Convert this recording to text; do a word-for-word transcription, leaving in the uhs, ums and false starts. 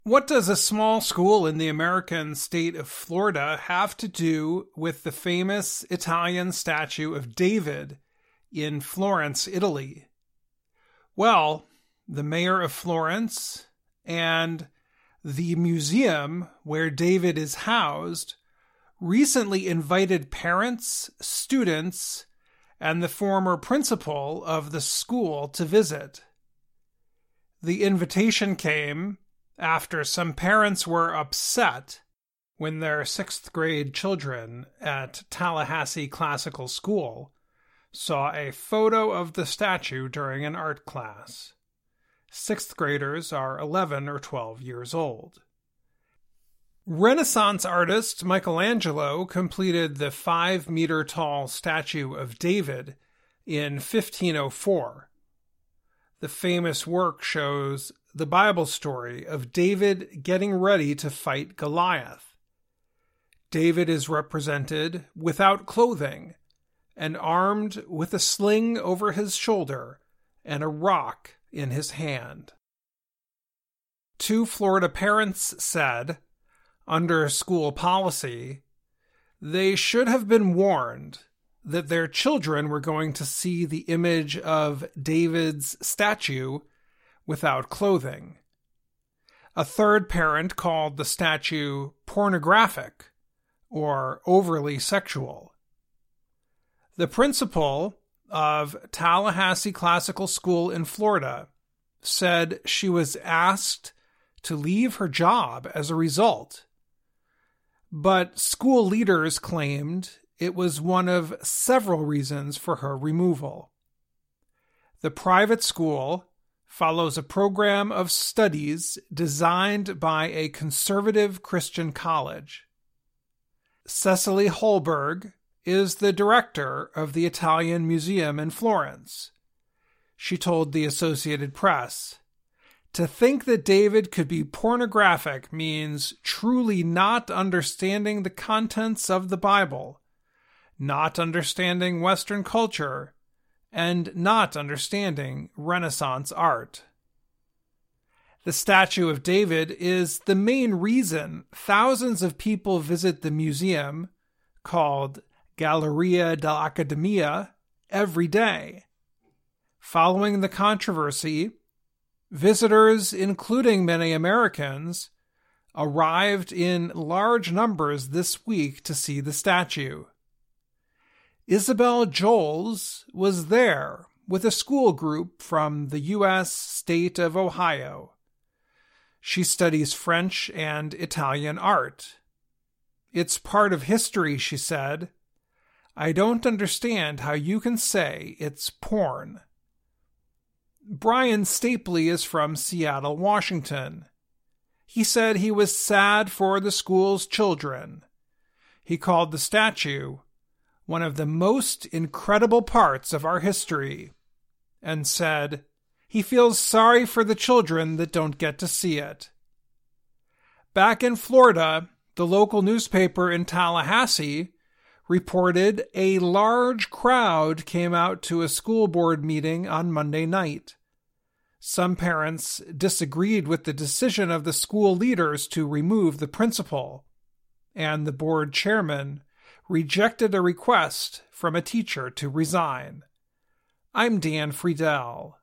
What does a small school in the American state of Florida have to do with the famous Italian statue of David in Florence, Italy? Well, the mayor of Florence and the museum where David is housed recently invited parents, students, and the former principal of the school to visit. The invitation came after some parents were upset when their sixth grade children at Tallahassee Classical School saw a photo of the statue during an art class. Sixth graders are eleven or twelve years old. Renaissance artist Michelangelo completed the five-meter-tall statue of David in fifteen oh four. The famous work shows the Bible story of David getting ready to fight Goliath. David is represented without clothing and armed with a sling over his shoulder and a rock in his hand. Two Florida parents said, under school policy, they should have been warned that their children were going to see the image of David's statue without clothing. A third parent called the statue pornographic or overly sexual. The principal of Tallahassee Classical School in Florida said she was asked to leave her job as a result, but school leaders claimed it was one of several reasons for her removal. The private school follows a program of studies designed by a conservative Christian college. Cecily Holberg is the director of the Italian Museum in Florence. She told the Associated Press, "To think that David could be pornographic means truly not understanding the contents of the Bible, not understanding Western culture, and not understanding Renaissance art." The statue of David is the main reason thousands of people visit the museum, called Galleria dell'Accademia, every day. Following the controversy, visitors, including many Americans, arrived in large numbers this week to see the statue. Isabel Joles was there with a school group from the U S state of Ohio. She studies French and Italian art. "It's part of history," she said. "I don't understand how you can say it's porn." Brian Stapley is from Seattle, Washington. He said he was sad for the school's children. He called the statue one of the most incredible parts of our history, and said he feels sorry for the children that don't get to see it. Back in Florida, the local newspaper in Tallahassee reported a large crowd came out to a school board meeting on Monday night. Some parents disagreed with the decision of the school leaders to remove the principal, and the board chairman rejected a request from a teacher to resign. I'm Dan Friedel.